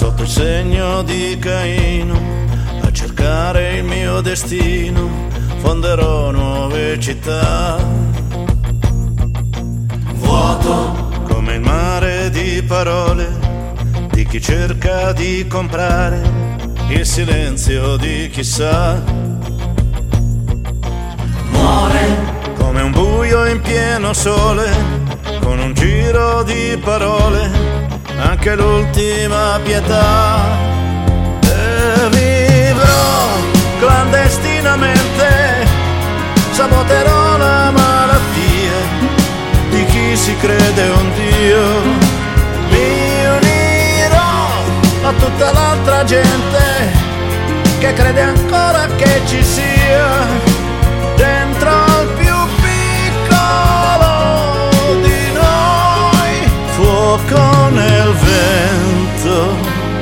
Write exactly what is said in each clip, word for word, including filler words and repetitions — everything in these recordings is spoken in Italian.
sotto il segno di Caino, a cercare il mio destino, fonderò nuove città. Vuoto come il mare di parole di chi cerca di comprare il silenzio di chi sa. Muore come un buio in pieno sole, con un giro di parole, anche l'ultima pietà. E vivrò clandestinamente, saboterò la malattia di chi si crede un Dio. Mi unirò a tutta l'altra gente che crede ancora che ci sia dentro al più piccolo di noi fuoco nel vento.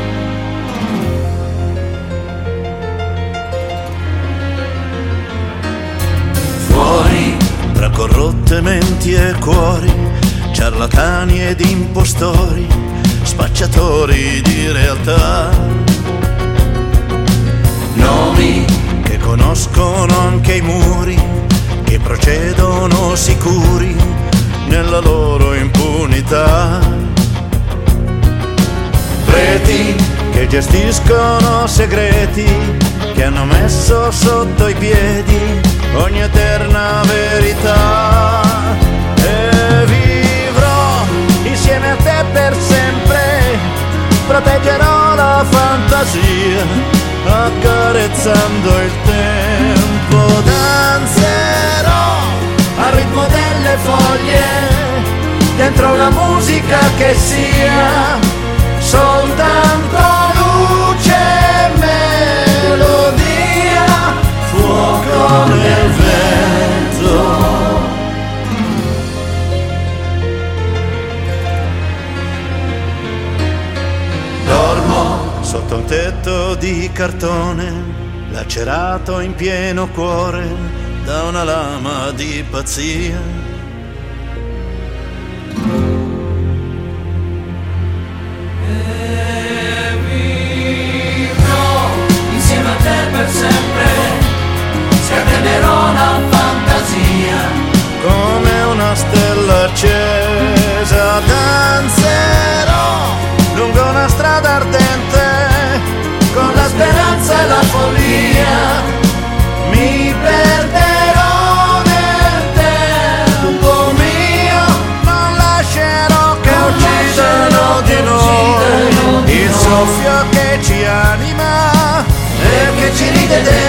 Fuori tra corrotte menti e cuori, ciarlatani ed impostori, spacciatori di realtà. Nomi che conoscono anche i muri, che procedono sicuri nella loro impunità. Preti che gestiscono segreti, che hanno messo sotto i piedi ogni eterna verità. E vivrò insieme a te per sempre, proteggerò la fantasia, accarezzando il tempo. Danzerò al ritmo delle foglie, dentro una musica che sia soltanto luce e melodia, fuoco nel vento. Dormo sotto un tetto di cartone, lacerato in pieno cuore da una lama di pazzia. E vivrò insieme a te per sempre, scatenerò la fantasia Come una stella accesa danzerò lungo una strada ardente, con la speranza e la follia. mi perderò nel tempo mio, non lascerò che uccidano di noi il soffio che ci anima E che ci ride dentro.